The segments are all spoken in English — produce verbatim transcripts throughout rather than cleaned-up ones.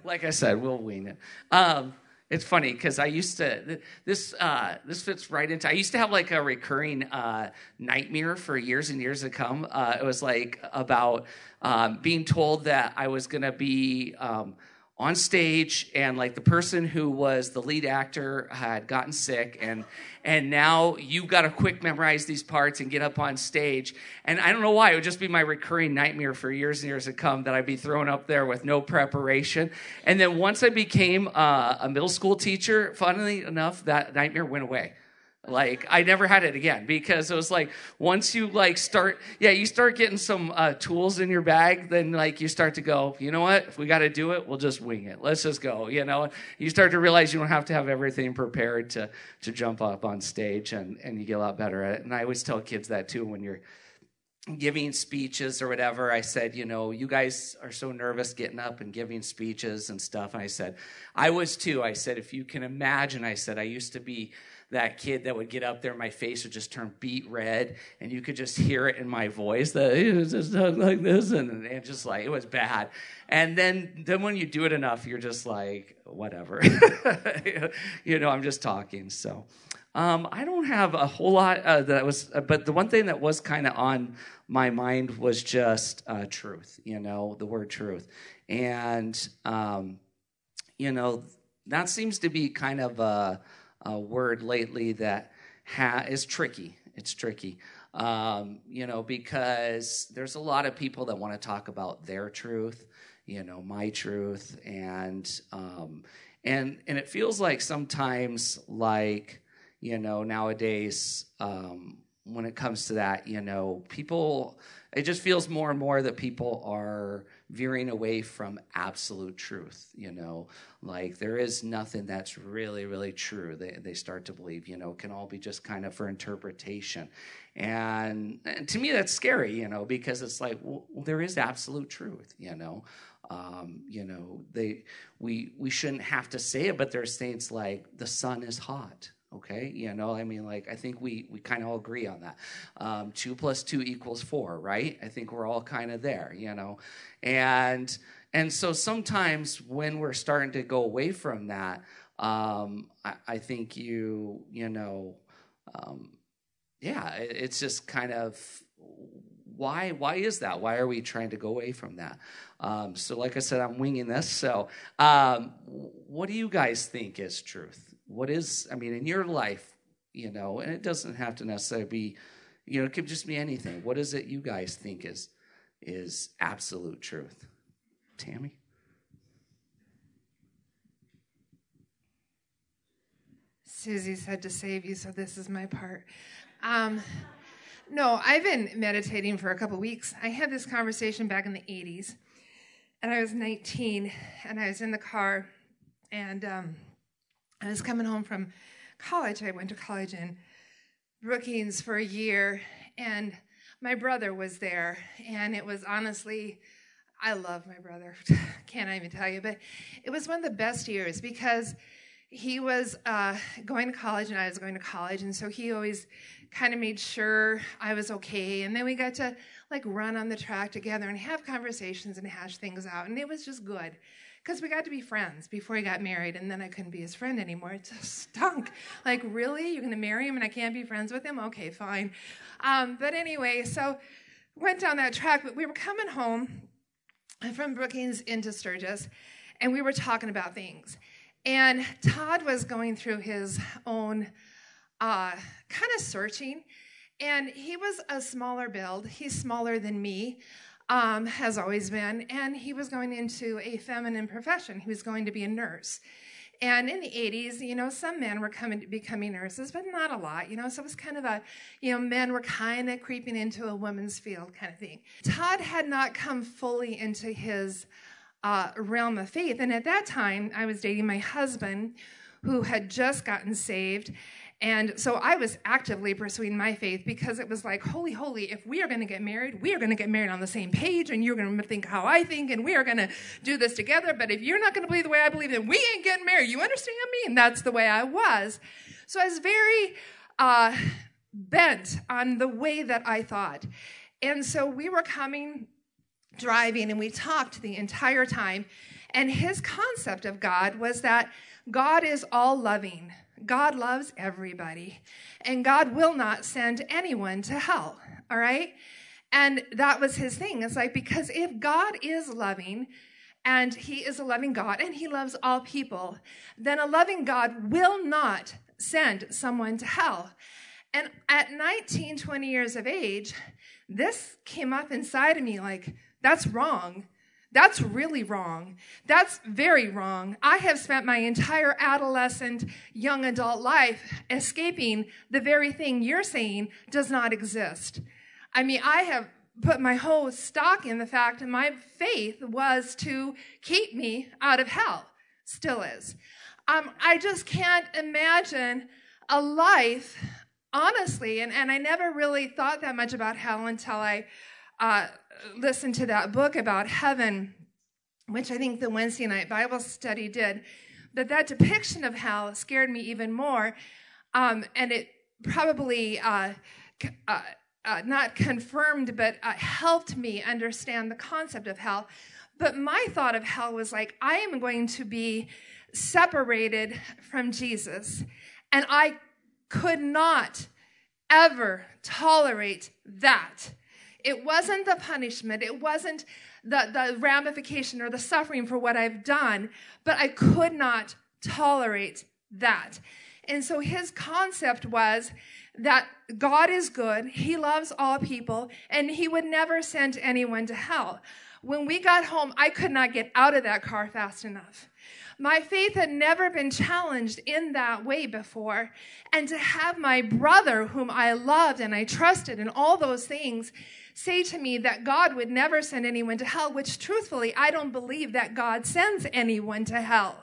like I said, we'll wing it. Um, it's funny because I used to, this uh, this fits right into, I used to have like a recurring uh, nightmare for years and years to come. Uh, it was like about um, being told that I was going to be um, on stage, and like the person who was the lead actor had gotten sick, and and now you got to quick memorize these parts and get up on stage. And I don't know why, it would just be my recurring nightmare for years and years to come that I'd be thrown up there with no preparation. And then once I became uh, a middle school teacher, funnily enough, that nightmare went away. Like, I never had it again, because it was like, once you like start, yeah, you start getting some uh, tools in your bag, then like you start to go, you know what, if we got to do it, we'll just wing it. Let's just go, you know. You start to realize you don't have to have everything prepared to to jump up on stage, and, and you get a lot better at it. And I always tell kids that too when you're giving speeches or whatever. I said, you know, you guys are so nervous getting up and giving speeches and stuff. And I said, I was too. I said, if you can imagine, I said, I used to be that kid that would get up there, my face would just turn beet red, and you could just hear it in my voice that it was just like this, and, and just like, it was bad. And then, then when you do it enough, you're just like, whatever. You know, I'm just talking. So um, I don't have a whole lot uh, that was, uh, but the one thing that was kind of on my mind was just uh, truth, you know, the word truth. And, um, you know, that seems to be kind of a, a word lately that ha- is tricky. It's tricky, um, you know, because there's a lot of people that want to talk about their truth, you know, my truth, and um, and and it feels like sometimes, like, you know, nowadays um, when it comes to that, you know, people, it just feels more and more that people are veering away from absolute truth, you know, like there is nothing that's really, really true. They they start to believe, you know, can all be just kind of for interpretation. And, and to me, that's scary, you know, because it's like, well, there is absolute truth, you know. Um, you know, they we we shouldn't have to say it, but there's things like the sun is hot. Okay, you know, I mean, like, I think we, we kind of all agree on that. Um, two plus two equals four, right? I think we're all kind of there, you know. And and so sometimes when we're starting to go away from that, um, I, I think you, you know, um, yeah, it, it's just kind of, why why is that? Why are we trying to go away from that? Um, so like I said, I'm winging this. So um, what do you guys think is truth? What is, I mean, in your life, you know, and it doesn't have to necessarily be, you know, it could just be anything. What is it you guys think is is absolute truth? Tammy? Susie said to save you, so this is my part. Um, no, I've been meditating for a couple weeks. I had this conversation back in the eighties, and I was nineteen, and I was in the car, and um, I was coming home from college. I went to college in Brookings for a year, and my brother was there, and it was honestly, I love my brother. Can't even tell you, but it was one of the best years because he was uh, going to college and I was going to college, and so he always kind of made sure I was okay, and then we got to like run on the track together and have conversations and hash things out, and it was just good. Because we got to be friends before he got married, and then I couldn't be his friend anymore. It just stunk. Like, really? You're going to marry him and I can't be friends with him? Okay, fine. Um, but anyway, so went down that track. But we were coming home from Brookings into Sturgis, and we were talking about things. And Todd was going through his own uh, kind of searching, and he was a smaller build. He's smaller than me. Um, has always been, and he was going into a feminine profession. He was going to be a nurse. And in the eighties, you know, some men were coming becoming nurses, but not a lot, you know, so it was kind of a, you know, men were kind of creeping into a woman's field kind of thing. Todd had not come fully into his uh, realm of faith, and at that time, I was dating my husband, who had just gotten saved. And so I was actively pursuing my faith because it was like, holy, holy, if we are going to get married, we are going to get married on the same page, and you're going to think how I think, and we are going to do this together. But if you're not going to believe the way I believe, then we ain't getting married. You understand me? And that's the way I was. So I was very uh, bent on the way that I thought. And so we were coming, driving, and we talked the entire time. And his concept of God was that God is all loving. God loves everybody. And God will not send anyone to hell, all right? And that was his thing. It's like, because if God is loving, and he is a loving God, and he loves all people, then a loving God will not send someone to hell. And at nineteen, twenty years of age, this came up inside of me like, that's wrong. That's really wrong. That's very wrong. I have spent my entire adolescent, young adult life escaping the very thing you're saying does not exist. I mean, I have put my whole stock in the fact that my faith was to keep me out of hell. Still is. Um, I just can't imagine a life, honestly, and, and I never really thought that much about hell until I uh, listened to that book about heaven, which I think the Wednesday night Bible study did. But that depiction of hell scared me even more, um, and it probably uh, uh, uh, not confirmed, but uh, helped me understand the concept of hell. But my thought of hell was like, I am going to be separated from Jesus, and I could not ever tolerate that. It wasn't the punishment. It wasn't the, the ramification or the suffering for what I've done, but I could not tolerate that. And so his concept was that God is good, he loves all people, and he would never send anyone to hell. When we got home, I could not get out of that car fast enough. My faith had never been challenged in that way before. And to have my brother, whom I loved and I trusted and all those things, say to me that God would never send anyone to hell, which truthfully, I don't believe that God sends anyone to hell.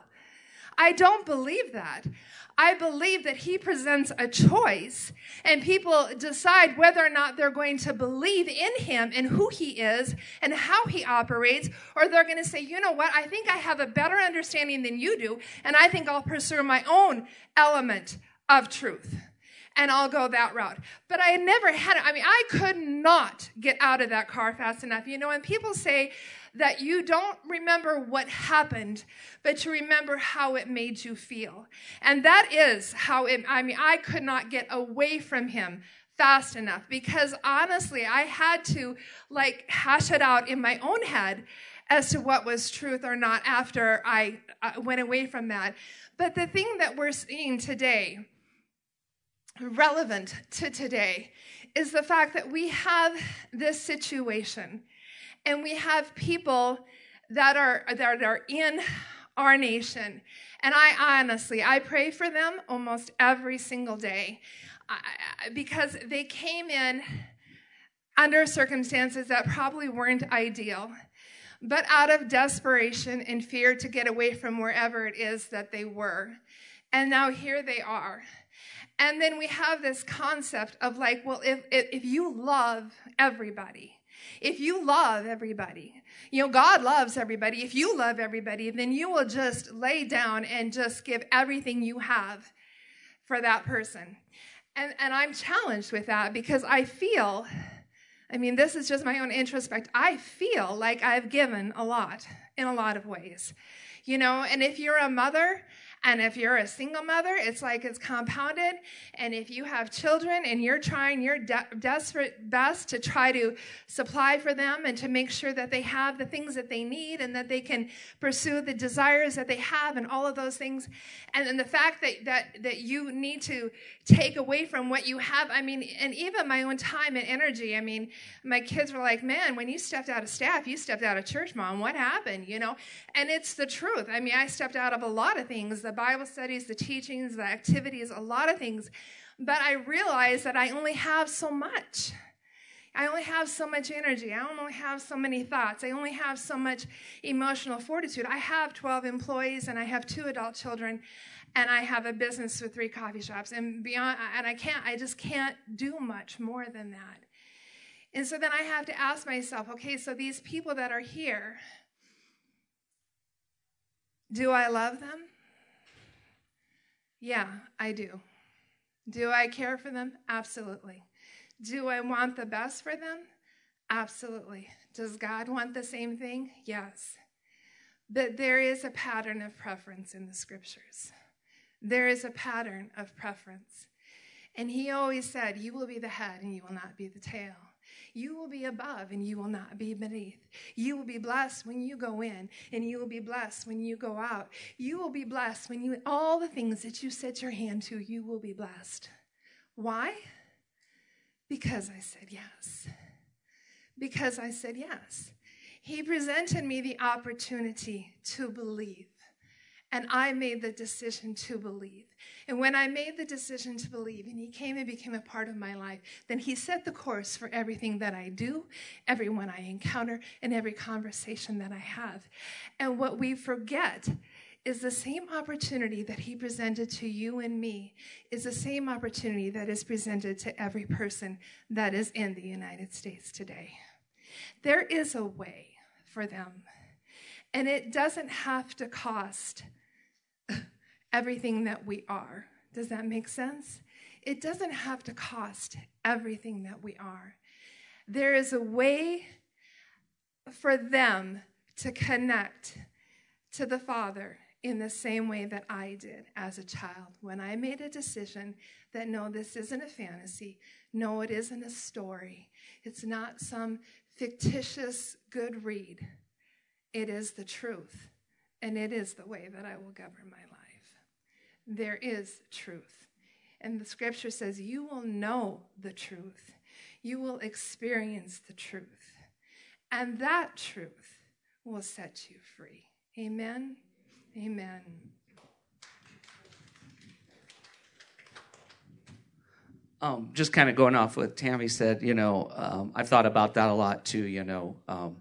I don't believe that. I believe that he presents a choice, and people decide whether or not they're going to believe in him and who he is and how he operates, or they're going to say, you know what, I think I have a better understanding than you do, and I think I'll pursue my own element of truth, and I'll go that route. But I had never had it. I mean, I could not get out of that car fast enough. You know, and people say that you don't remember what happened, but you remember how it made you feel. And that is how it, I mean, I could not get away from him fast enough, because honestly, I had to like hash it out in my own head as to what was truth or not after I uh, went away from that. But the thing that we're seeing today, relevant to today, is the fact that we have this situation. And we have people that are that are in our nation. And I honestly, I pray for them almost every single day, I, because they came in under circumstances that probably weren't ideal, but out of desperation and fear to get away from wherever it is that they were. And now here they are. And then we have this concept of like, well, if if, if you love everybody, If you love everybody, you know, God loves everybody. If you love everybody, then you will just lay down and just give everything you have for that person. And, and I'm challenged with that because I feel, I mean, this is just my own introspect. I feel like I've given a lot in a lot of ways, you know, and if you're a mother, and if you're a single mother, it's like it's compounded. And if you have children and you're trying your de- desperate best to try to supply for them and to make sure that they have the things that they need and that they can pursue the desires that they have and all of those things. And then the fact that, that, that you need to take away from what you have. I mean, and even my own time and energy. I mean, my kids were like, man, when you stepped out of staff, you stepped out of church, Mom. What happened? You know, and it's the truth. I mean, I stepped out of a lot of things. The Bible studies, the teachings, the activities, a lot of things. But I realized that I only have so much. I only have so much energy. I only have so many thoughts. I only have so much emotional fortitude. I have twelve employees, and I have two adult children, and I have a business with three coffee shops. And beyond, and I can't, I just can't do much more than that. And so then I have to ask myself, okay, so these people that are here, do I love them? Yeah, I do. Do I care for them? Absolutely. Do I want the best for them? Absolutely. Does God want the same thing? Yes. that there is a pattern of preference in the scriptures. There is a pattern of preference. And he always said, you will be the head and you will not be the tail. You will be above and you will not be beneath. You will be blessed when you go in and you will be blessed when you go out. You will be blessed when you, all the things that you set your hand to, you will be blessed. Why? Because I said yes. Because I said yes. He presented me the opportunity to believe. And I made the decision to believe. And when I made the decision to believe, and he came and became a part of my life, then he set the course for everything that I do, everyone I encounter, and every conversation that I have. And what we forget is the same opportunity that he presented to you and me is the same opportunity that is presented to every person that is in the United States today. There is a way for them. And it doesn't have to cost everything that we are. Does that make sense? It doesn't have to cost everything that we are. There is a way for them to connect to the Father in the same way that I did as a child. When I made a decision that, no, this isn't a fantasy. No, it isn't a story. It's not some fictitious good read. It is the truth, and it is the way that I will govern my life. There is truth. And the scripture says you will know the truth. You will experience the truth. And that truth will set you free. Amen? Amen. Um, just kind of going off what Tammy said, you know, um, I've thought about that a lot too, you know. Um,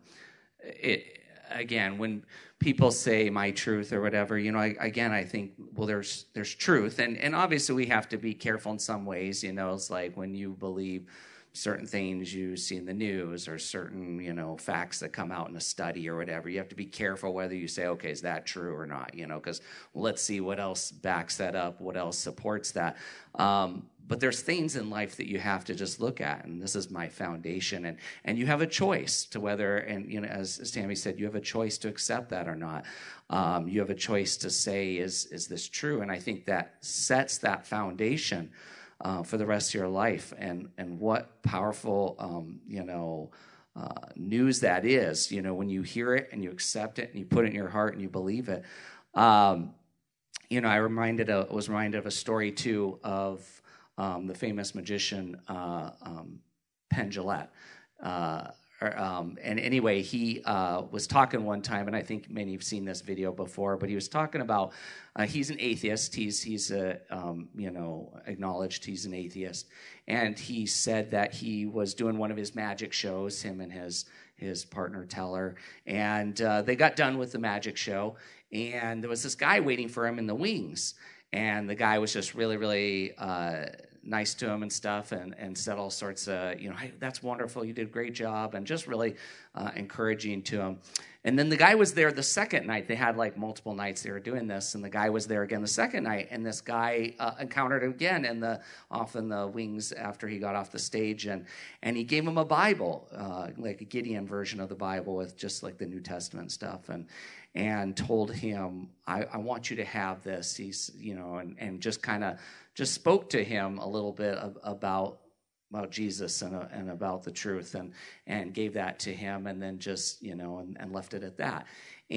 it, again, when people say my truth or whatever, you know, I, again, I think, well, there's there's truth. And, and obviously we have to be careful in some ways, you know. It's like when you believe certain things you see in the news or certain, you know, facts that come out in a study or whatever. You have to be careful whether you say, okay, is that true or not, you know, because well, let's see what else backs that up, what else supports that. Um, but there's things in life that you have to just look at, and this is my foundation, and and you have a choice to whether, and you know, as, as Tammy said, you have a choice to accept that or not. Um, you have a choice to say, is is this true? And I think that sets that foundation Uh, for the rest of your life, and and what powerful um, you know uh, news that is. You know, when you hear it and you accept it and you put it in your heart and you believe it. Um, you know, I reminded a, was reminded of a story too of um, the famous magician uh, um, Penn Jillette. Uh, Or, um, and anyway, he uh, was talking one time, and I think many have seen this video before, but he was talking about, uh, he's an atheist. He's, he's a, um, you know, acknowledged he's an atheist. And he said that he was doing one of his magic shows, him and his, his partner Teller, and uh, they got done with the magic show, and there was this guy waiting for him in the wings. And the guy was just really, really uh, nice to him and stuff, and, and said all sorts of, you know, hey, that's wonderful, you did a great job, and just really uh, encouraging to him. And then the guy was there the second night. They had like multiple nights they were doing this, and the guy was there again the second night, and this guy uh, encountered him again in the off in the wings after he got off the stage, and and he gave him a Bible, uh, like a Gideon version of the Bible with just like the New Testament stuff, and and told him, I, I want you to have this. He's, you know, and, and just kind of just spoke to him a little bit of, about about Jesus and, uh, and about the truth, and and gave that to him, and then just, you know, and, and left it at that.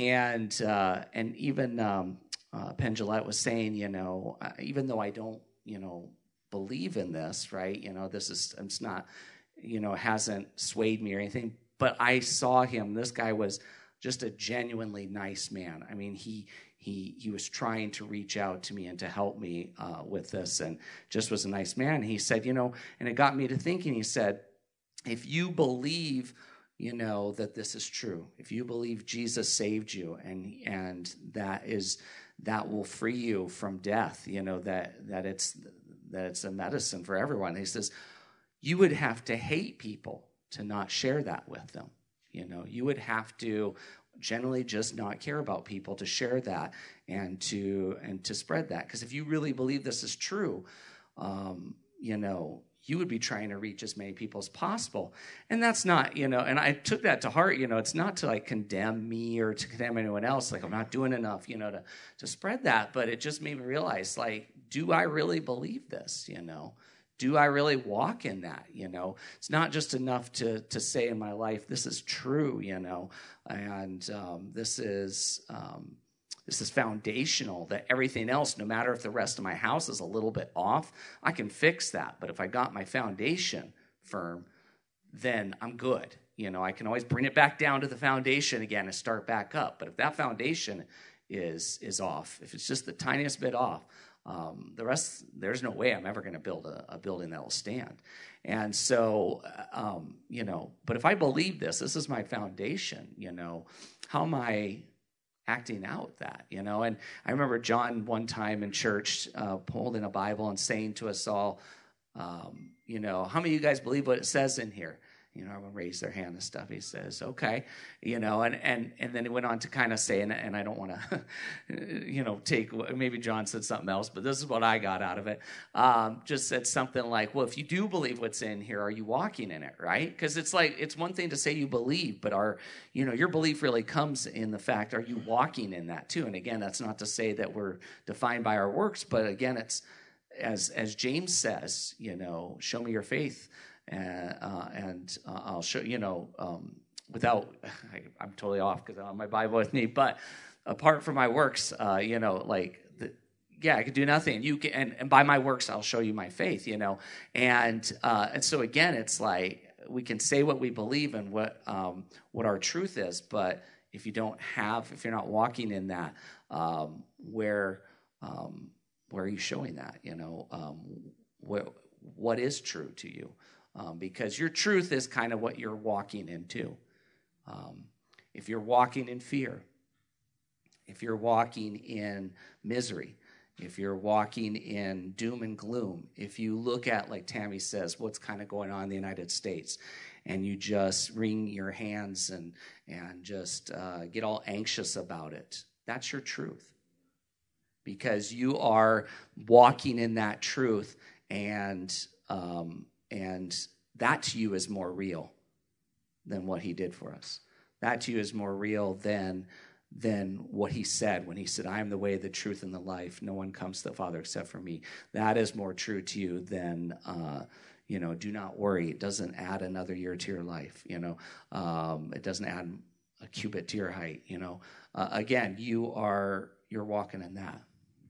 And uh, and even um, uh, Penn Jillette was saying, you know, uh, even though I don't, you know, believe in this, right? You know, this is, it's not, you know, hasn't swayed me or anything, but I saw him. This guy was just a genuinely nice man. I mean, he he he was trying to reach out to me and to help me uh, with this, and just was a nice man. He said, you know, and it got me to thinking. He said, if you believe, you know, that this is true, if you believe Jesus saved you, and and that is that will free you from death, you know, that that it's that it's a medicine for everyone. He says, you would have to hate people to not share that with them. You know, you would have to generally just not care about people to share that and to and to spread that. Because if you really believe this is true, um, you know, you would be trying to reach as many people as possible. And that's not, you know, and I took that to heart, you know, it's not to like condemn me or to condemn anyone else, like I'm not doing enough, you know, to, to spread that, but it just made me realize, like, do I really believe this, you know? Do I really walk in that, you know? It's not just enough to to say in my life, this is true, you know, and um, this is... Um, This is foundational, that everything else, no matter if the rest of my house is a little bit off, I can fix that. But if I got my foundation firm, then I'm good. You know, I can always bring it back down to the foundation again and start back up. But if that foundation is is off, if it's just the tiniest bit off, um, the rest, there's no way I'm ever going to build a, a building that will stand. And so, um, you know, but if I believe this, this is my foundation, you know, how am I acting out that, you know? And I remember John one time in church uh, holding a Bible and saying to us all, um, you know, how many of you guys believe what it says in here? You know, everyone raised their hand and stuff. He says, okay, you know, and and and then he went on to kind of say, and, and I don't want to, you know, take, maybe John said something else, but this is what I got out of it. Um, just said something like, well, if you do believe what's in here, are you walking in it, right? Because it's like, it's one thing to say you believe, but are, you know, your belief really comes in the fact, are you walking in that too? And again, that's not to say that we're defined by our works, but again, it's, as as James says, you know, show me your faith. Uh, uh, and uh, I'll show, you know, um, without, I, I'm totally off because I don't have my Bible with me, but apart from my works, uh, you know, like, the, yeah, I could do nothing. You can, and, and by my works, I'll show you my faith, you know. And uh, and so again, it's like, we can say what we believe and what um, what our truth is, but if you don't have, if you're not walking in that, um, where um, where are you showing that, you know? Um, what what is true to you? Um, because your truth is kind of what you're walking into. Um, if you're walking in fear, if you're walking in misery, if you're walking in doom and gloom, if you look at, like Tammy says, what's kind of going on in the United States, and you just wring your hands and, and just uh, get all anxious about it, that's your truth. Because you are walking in that truth, and um, and that to you is more real than what he did for us. That to you is more real than, than what he said when he said, I am the way, the truth, and the life. No one comes to the Father except for me. That is more true to you than, uh, you know, do not worry. It doesn't add another year to your life, you know. Um, it doesn't add a cubit to your height, you know. Uh, again, you are, you're walking in that.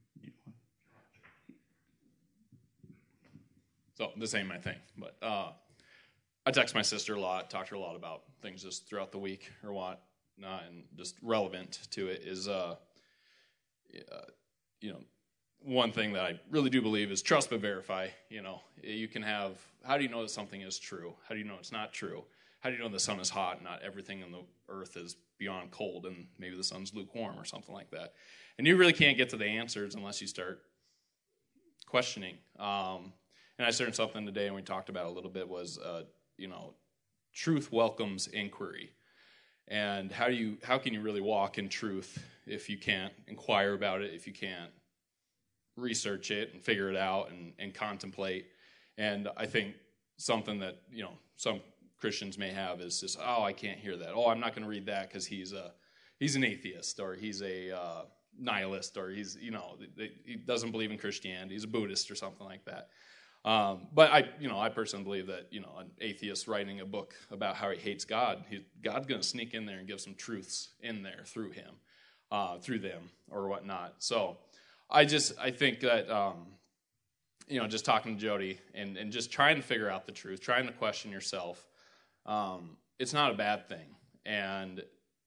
So this ain't my thing, but uh, I text my sister a lot, talk to her a lot about things just throughout the week or what, not, and just relevant to it is, uh, uh, you know, one thing that I really do believe is trust but verify. You know, you can have, how do you know that something is true? How do you know it's not true? How do you know the sun is hot and not everything on the earth is beyond cold and maybe the sun's lukewarm or something like that? And you really can't get to the answers unless you start questioning. Um, And I started something today, and we talked about it a little bit, was, uh, you know, truth welcomes inquiry. And how do you, how can you really walk in truth if you can't inquire about it, if you can't research it and figure it out and, and contemplate? And I think something that, you know, some Christians may have is just, oh, I can't hear that. Oh, I'm not going to read that because he's a, he's an atheist, or he's a uh, nihilist, or he's, you know, he doesn't believe in Christianity. He's a Buddhist or something like that. Um, but I, you know, I personally believe that, you know, an atheist writing a book about how he hates God, he, God's going to sneak in there and give some truths in there through him, uh, through them or whatnot. So I just, I think that, um, you know, just talking to Jody and, and just trying to figure out the truth, trying to question yourself, um, it's not a bad thing. And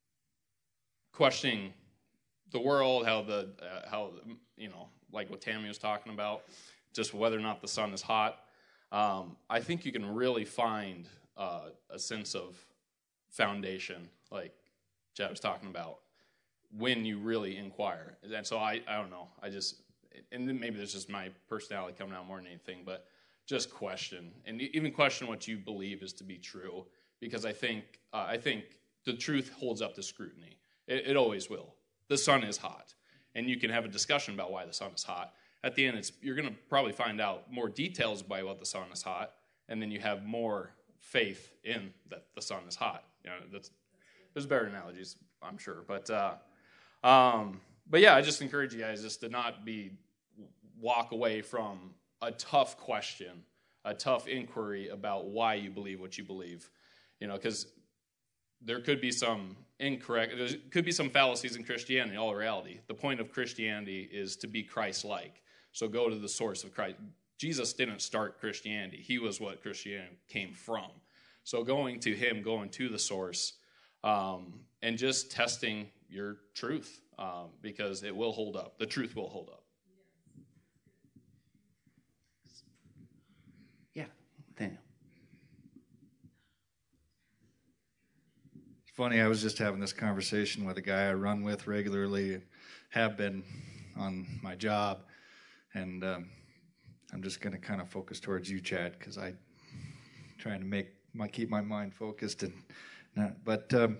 questioning the world, how the, uh, how, you know, like what Tammy was talking about, just whether or not the sun is hot, um, I think you can really find uh, a sense of foundation, like Chad was talking about, when you really inquire. And so I, I don't know, I just, and then maybe there's just my personality coming out more than anything, but just question, and even question what you believe is to be true, because I think uh, I think the truth holds up to scrutiny. It, it always will. The sun is hot, and you can have a discussion about why the sun is hot. At the end, it's, you're going to probably find out more details about why the sun is hot, and then you have more faith in that the sun is hot. You know, that's there's better analogies, I'm sure, but uh, um, but yeah, I just encourage you guys just to not be walk away from a tough question, a tough inquiry about why you believe what you believe, you know, because there could be some incorrect, there could be some fallacies in Christianity. In all reality, the point of Christianity is to be Christ-like. So go to the source of Christ. Jesus didn't start Christianity. He was what Christianity came from. So going to him, going to the source, um, and just testing your truth, um, because it will hold up. The truth will hold up. Yeah, Daniel. It's funny, I was just having this conversation with a guy I run with regularly, have been on my job, and um, I'm just going to kind of focus towards you, Chad, because I'm trying to make my keep my mind focused. and not, But, um,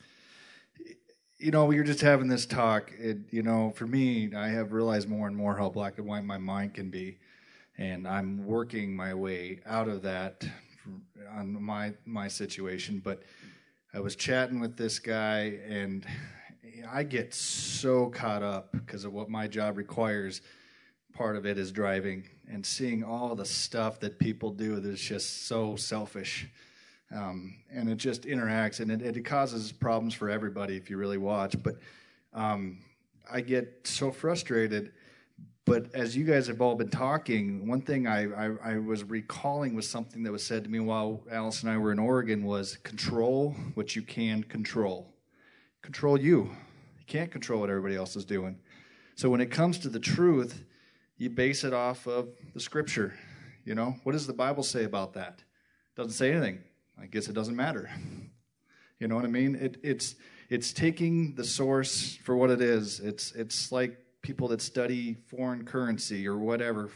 you know, we were just having this talk. It, you know, for me, I have realized more and more how black and white my mind can be, and I'm working my way out of that on my my situation. But I was chatting with this guy, and I get so caught up because of what my job requires. Part of it is driving and seeing all the stuff that people do that's just so selfish. Um, and it just interacts, and it, it causes problems for everybody if you really watch. But um, I get so frustrated. But as you guys have all been talking, one thing I, I, I was recalling was something that was said to me while Alice and I were in Oregon was control what you can control. Control you. You can't control what everybody else is doing. So when it comes to the truth, you base it off of the Scripture. You know, what does the Bible say about that? Doesn't say anything. I guess it doesn't matter. You know what I mean? It, it's it's taking the source for what it is. It's it's like people that study foreign currency or whatever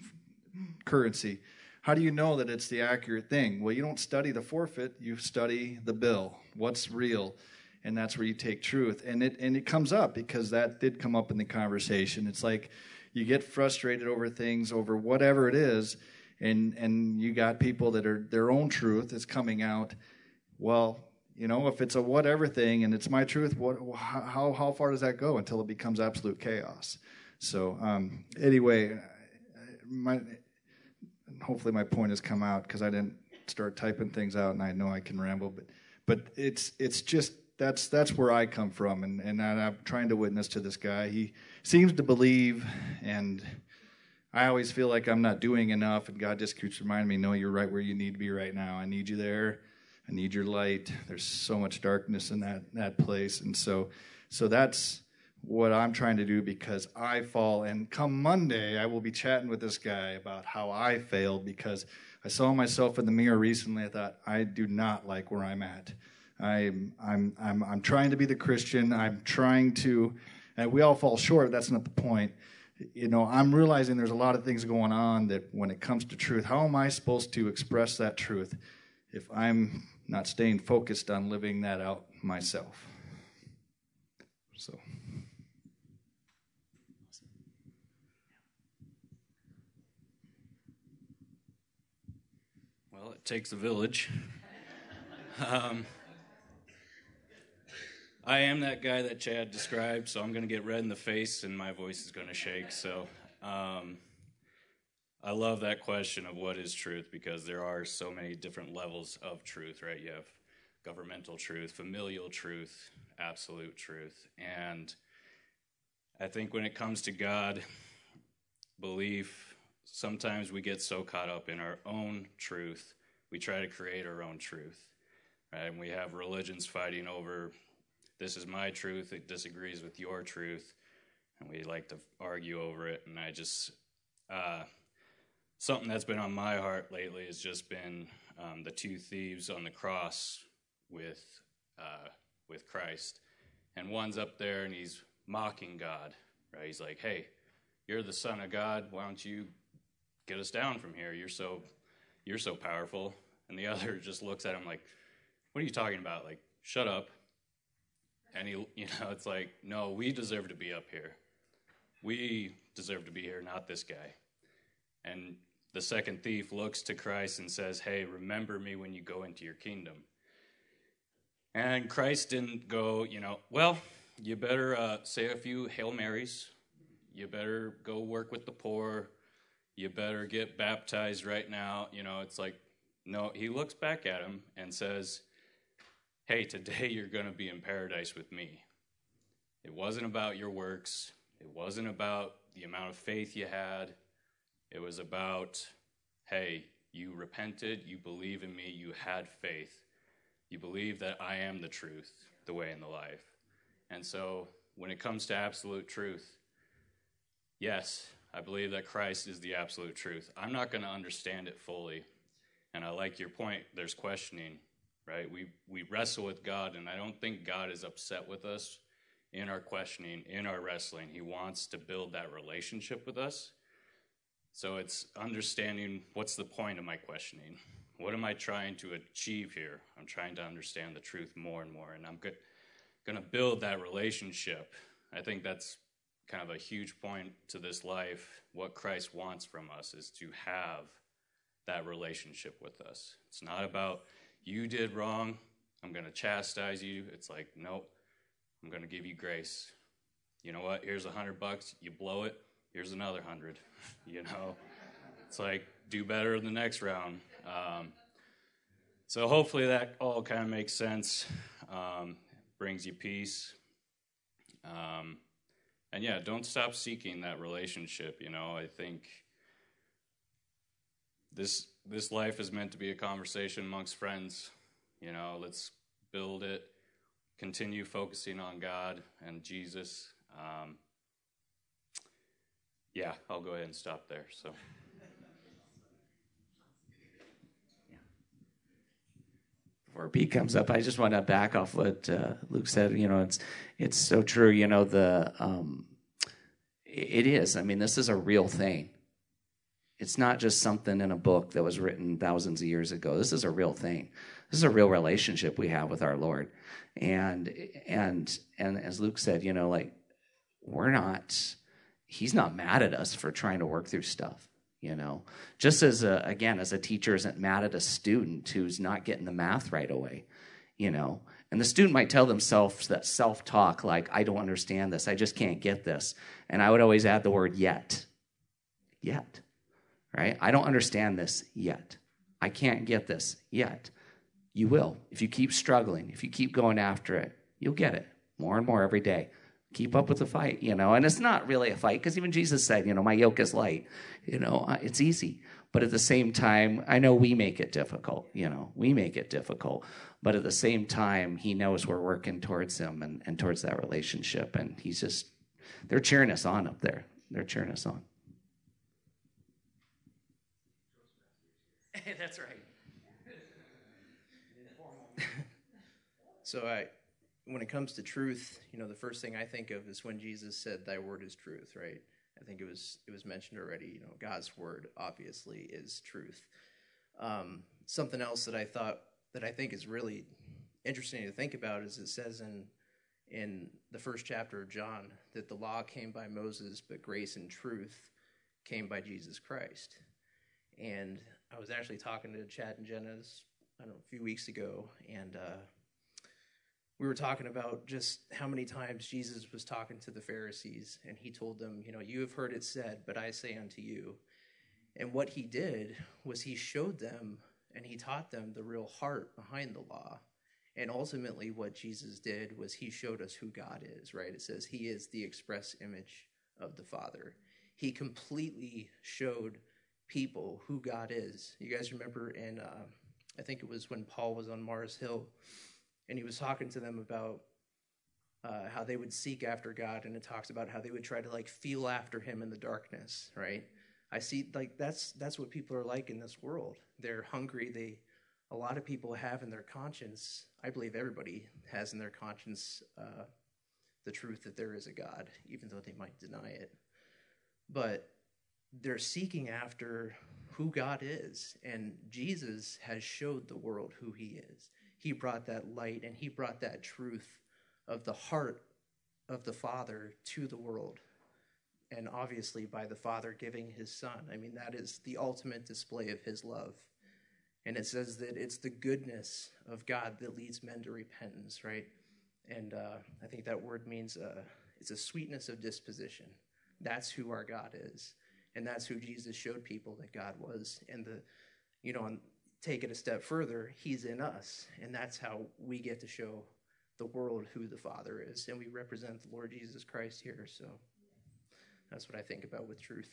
currency. How do you know that it's the accurate thing? Well, you don't study the forfeit. You study the bill. What's real? And that's where you take truth. And it and it comes up because that did come up in the conversation. It's like you get frustrated over things, over whatever it is, and and you got people that are their own truth is coming out. Well, you know, if it's a whatever thing and it's my truth, what how how far does that go until it becomes absolute chaos? So um, anyway, my hopefully my point has come out because I didn't start typing things out, and I know I can ramble, but but it's it's just. That's that's where I come from, and, and I'm trying to witness to this guy. He seems to believe, and I always feel like I'm not doing enough, and God just keeps reminding me, no, you're right where you need to be right now. I need you there. I need your light. There's so much darkness in that, that place, and so so that's what I'm trying to do because I fall, and come Monday, I will be chatting with this guy about how I failed because I saw myself in the mirror recently. I thought, I do not like where I'm at. I'm I'm I'm I'm trying to be the Christian. I'm trying to, and we all fall short. That's not the point. You know, I'm realizing there's a lot of things going on that when it comes to truth, how am I supposed to express that truth if I'm not staying focused on living that out myself? So. Well, it takes a village. um, I am that guy that Chad described, so I'm going to get red in the face and my voice is going to shake. So um, I love that question of what is truth because there are so many different levels of truth, right? You have governmental truth, familial truth, absolute truth. And I think when it comes to God, belief, sometimes we get so caught up in our own truth, we try to create our own truth, right? And we have religions fighting over this is my truth, it disagrees with your truth, and we like to argue over it. And I just, uh, something that's been on my heart lately has just been um, the two thieves on the cross with uh, with Christ. And one's up there and he's mocking God, right? He's like, hey, you're the Son of God, why don't you get us down from here? You're so, you're so powerful. And the other just looks at him like, what are you talking about? Like, shut up. And he, you know, it's like, no, we deserve to be up here. We deserve to be here, not this guy. And the second thief looks to Christ and says, hey, remember me when you go into your kingdom. And Christ didn't go, you know, well, you better uh, say a few Hail Marys. You better go work with the poor. You better get baptized right now. You know, it's like, no, he looks back at him and says, hey, today you're going to be in paradise with me. It wasn't about your works. It wasn't about the amount of faith you had. It was about, hey, you repented, you believe in me, you had faith. You believe that I am the truth, the way, and the life. And so when it comes to absolute truth, yes, I believe that Christ is the absolute truth. I'm not going to understand it fully. And I like your point, there's questioning, right? We we wrestle with God, and I don't think God is upset with us in our questioning, in our wrestling. He wants to build that relationship with us. So it's understanding, what's the point of my questioning? What am I trying to achieve here? I'm trying to understand the truth more and more, and I'm good. Going to build that relationship. I think that's kind of a huge point to this life. What Christ wants from us is to have that relationship with us. It's not about, you did wrong, I'm going to chastise you. It's like, nope, I'm going to give you grace. You know what? Here's a hundred bucks. You blow it, here's another hundred. You know, it's like, do better in the next round. Um, so hopefully that all kind of makes sense. Um, brings you peace. Um, and yeah, don't stop seeking that relationship. You know, I think this this life is meant to be a conversation amongst friends. You know, let's build it, continue focusing on God and Jesus. Um, yeah, I'll go ahead and stop there. So. Before Pete comes up, I just want to back off what uh, Luke said. You know, it's it's so true. You know, the um, it is. I mean, this is a real thing. It's not just something in a book that was written thousands of years ago. This is a real thing. This is a real relationship we have with our Lord. And and and as Luke said, you know, like we're not. He's not mad at us for trying to work through stuff. You know, just as a, again, as a teacher isn't mad at a student who's not getting the math right away, you know, and the student might tell themselves that self-talk, like, I don't understand this. I just can't get this. And I would always add the word yet, yet, right? I don't understand this yet. I can't get this yet. You will. If you keep struggling, if you keep going after it, you'll get it more and more every day. Keep up with the fight, you know, and it's not really a fight because even Jesus said, you know, my yoke is light, you know, it's easy. But at the same time, I know we make it difficult, you know, we make it difficult. But at the same time, he knows we're working towards him and, and towards that relationship. And he's just, they're cheering us on up there. They're cheering us on. That's right. So I... when it comes to truth, you know, the first thing I think of is when Jesus said, thy word is truth, right? I think it was it was mentioned already, you know, God's word obviously is truth. Um, something else that I thought, that I think is really interesting to think about is it says in in the first chapter of John that the law came by Moses, but grace and truth came by Jesus Christ. And I was actually talking to Chad and Jenna, I don't know, a few weeks ago, and uh, we were talking about just how many times Jesus was talking to the Pharisees, and he told them, you know, you have heard it said, but I say unto you. And what he did was he showed them and he taught them the real heart behind the law. And ultimately what Jesus did was he showed us who God is, right? It says he is the express image of the Father. He completely showed people who God is. You guys remember in, uh, I think it was when Paul was on Mars Hill, and he was talking to them about uh, how they would seek after God, and it talks about how they would try to like feel after him in the darkness, right? I see, like that's that's what people are like in this world. They're hungry. They, a lot of people have in their conscience. I believe everybody has in their conscience uh, the truth that there is a God, even though they might deny it. But they're seeking after who God is, and Jesus has showed the world who he is. He brought that light and he brought that truth of the heart of the Father to the world. and obviously by the Father giving his Son. I mean, that is the ultimate display of his love. And it says that it's the goodness of God that leads men to repentance, right? And uh, I think that word means uh, it's a sweetness of disposition. That's who our God is. And that's who Jesus showed people that God was. And the, you know, and take it a step further, he's in us. And that's how we get to show the world who the Father is. And we represent the Lord Jesus Christ here. So that's what I think about with truth.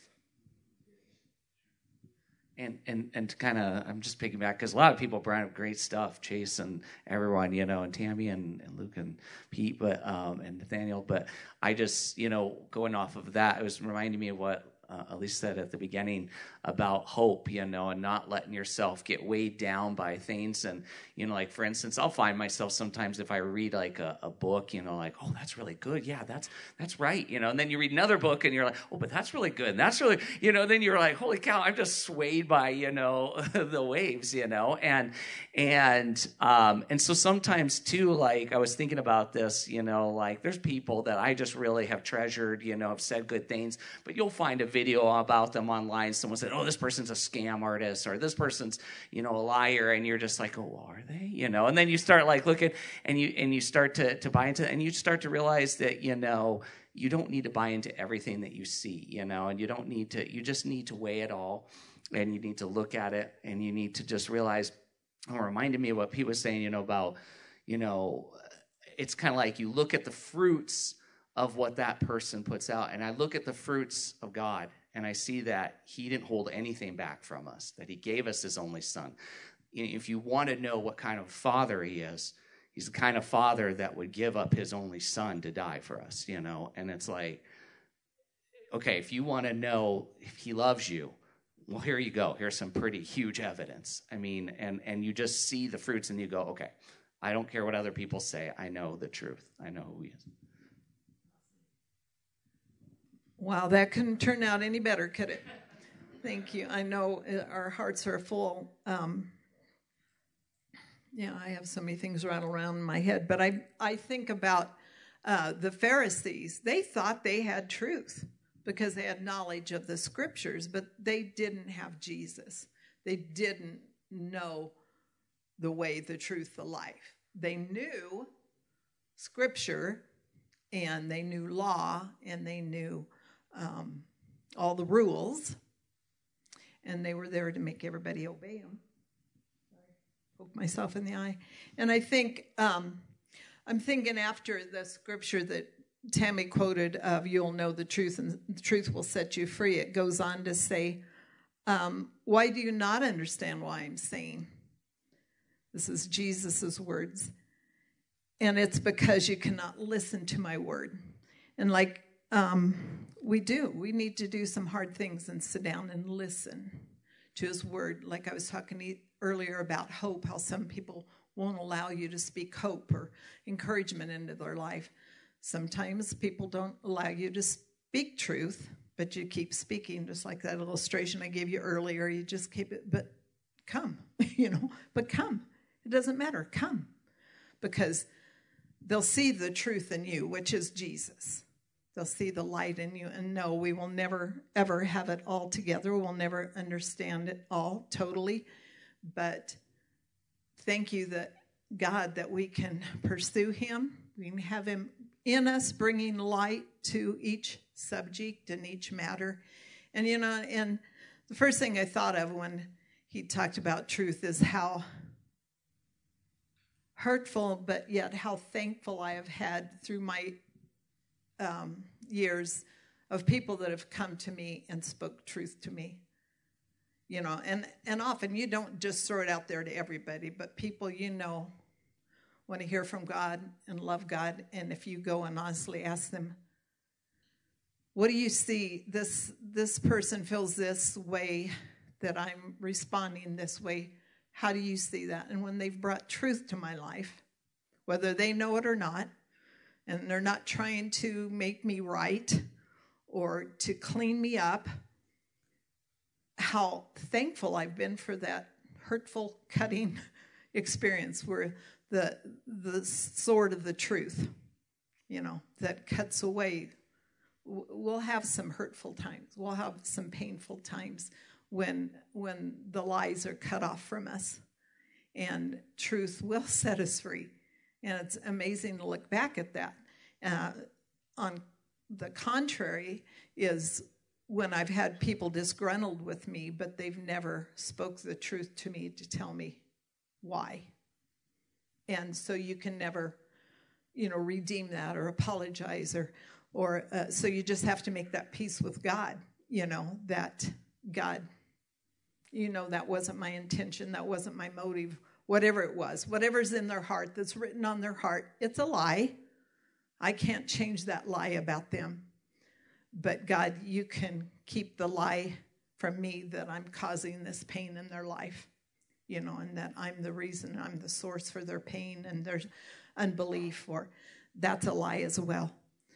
And and and to kind of, I'm just picking back because a lot of people brought up great stuff, Chase and everyone, you know, and Tammy and, and Luke and Pete, but um, and Nathaniel. But I just, you know, going off of that, it was reminding me of what uh, Elise said at the beginning about hope, you know, and not letting yourself get weighed down by things. And, you know, like, for instance, I'll find myself sometimes if I read like a, a book, you know, like, oh, that's really good. Yeah, that's that's right. You know, and then you read another book and you're like, oh, but that's really good. And that's really, you know, then you're like, holy cow, I'm just swayed by, you know, the waves, you know. And, and, um, and so sometimes too, like I was thinking about this, you know, like there's people that I just really have treasured, you know, have said good things, but you'll find a video about them online. Someone said, oh, this person's a scam artist, or this person's, you know, a liar, and you're just like, oh, are they? You know, and then you start like looking, and you and you start to to buy into it, and you start to realize that, you know, you don't need to buy into everything that you see, you know, and you don't need to, you just need to weigh it all, and you need to look at it, and you need to just realize. It reminded me of what Pete was saying, you know, about, you know, it's kind of like you look at the fruits of what that person puts out, and I look at the fruits of God, and I see that he didn't hold anything back from us, that he gave us his only son. If you want to know what kind of father he is, he's the kind of father that would give up his only son to die for us, you know. And it's like, okay, if you want to know if he loves you, well, here you go. Here's some pretty huge evidence. I mean, and, and you just see the fruits and you go, okay, I don't care what other people say. I know the truth. I know who he is. Wow, that couldn't turn out any better, could it? Thank you. I know our hearts are full. Um, yeah, I have so many things running around in my head, but I, I think about uh, the Pharisees. They thought they had truth because they had knowledge of the scriptures, but they didn't have Jesus. They didn't know the way, the truth, the life. They knew scripture, and they knew law, and they knew Um, all the rules, and they were there to make everybody obey them. Sorry, poke myself in the eye. And I think, um, I'm thinking after the scripture that Tammy quoted of you'll know the truth and the truth will set you free, it goes on to say, um, why do you not understand why I'm saying? This is Jesus's words. And it's because you cannot listen to my word. And like, um, we do. We need to do some hard things and sit down and listen to his word. Like I was talking earlier about hope, how some people won't allow you to speak hope or encouragement into their life. Sometimes people don't allow you to speak truth, but you keep speaking, just like that illustration I gave you earlier. You just keep it, but come, you know, but come. It doesn't matter. Come. Because they'll see the truth in you, which is Jesus. They'll see the light in you and know we will never, ever have it all together. We'll never understand it all totally. But thank you, that God, that we can pursue him. We can have him in us, bringing light to each subject and each matter. And, you know, and the first thing I thought of when he talked about truth is how hurtful, but yet how thankful I have had through my Um, years of people that have come to me and spoke truth to me, you know, and, and often you don't just throw it out there to everybody, but people, you know, want to hear from God and love God. And if you go and honestly ask them, what do you see? This, this person feels this way, that I'm responding this way. How do you see that? And when they've brought truth to my life, whether they know it or not, and they're not trying to make me right or to clean me up, how thankful I've been for that hurtful, cutting experience where the the sword of the truth, you know, that cuts away we'll have some hurtful times. We'll have some painful times when when the lies are cut off from us. And truth will set us free. And it's amazing to look back at that. Uh, on the contrary is when I've had people disgruntled with me, but they've never spoke the truth to me to tell me why. And so you can never, you know, redeem that or apologize or, or uh, so you just have to make that peace with God, you know, that God, you know, that wasn't my intention, that wasn't my motive, whatever it was, whatever's in their heart that's written on their heart, it's a lie. I can't change that lie about them. But God, you can keep the lie from me that I'm causing this pain in their life, you know, and that I'm the reason, I'm the source for their pain and their unbelief, or that's a lie as well.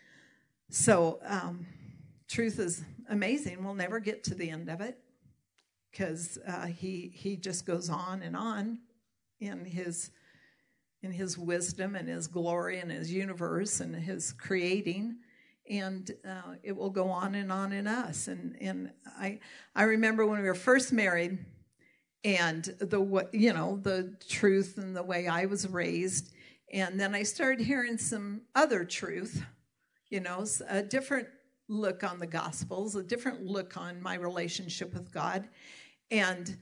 So um, truth is amazing. We'll never get to the end of it because uh, he he just goes on and on in his in his wisdom and his glory and his universe and his creating, and uh, it will go on and on in us. And and I I remember when we were first married, and the you know the truth and the way I was raised, and then I started hearing some other truth, you know, a different look on the Gospels, a different look on my relationship with God, and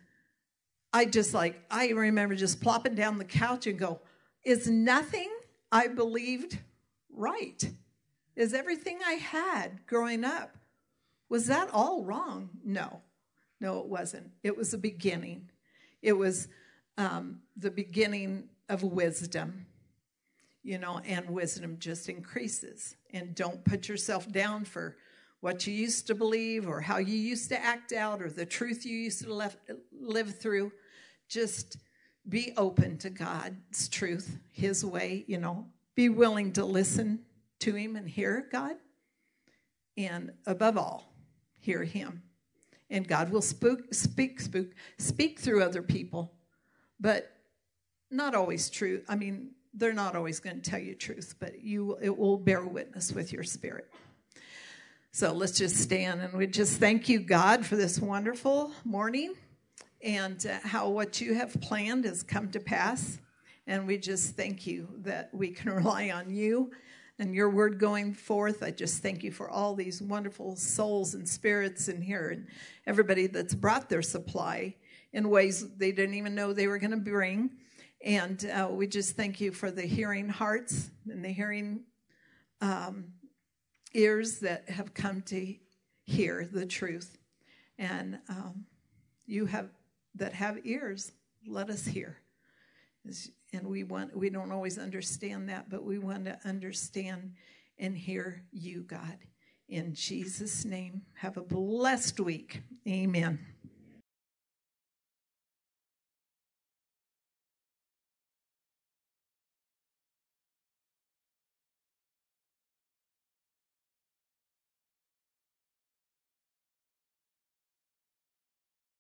I just like I remember just plopping down the couch and go, is nothing I believed right? Is everything I had growing up, was that all wrong? No, no, it wasn't. It was the beginning. It was um, the beginning of wisdom, you know, and wisdom just increases. And don't put yourself down for what you used to believe or how you used to act out or the truth you used to left, live through. Just be open to God's truth, his way, you know. Be willing to listen to him and hear God. And above all, hear him. And God will spook, speak, spook, speak through other people. But not always true. I mean, they're not always going to tell you truth, but you it will bear witness with your spirit. So let's just stand and we just thank you, God, for this wonderful morning. And uh, how what you have planned has come to pass. And we just thank you that we can rely on you and your word going forth. I just thank you for all these wonderful souls and spirits in here and everybody that's brought their supply in ways they didn't even know they were going to bring. And uh, we just thank you for the hearing hearts and the hearing um, ears that have come to hear the truth. And um, you have... that have ears, let us hear. And we want we don't always understand that, but we want to understand and hear you, God. In Jesus' name, have a blessed week. Amen.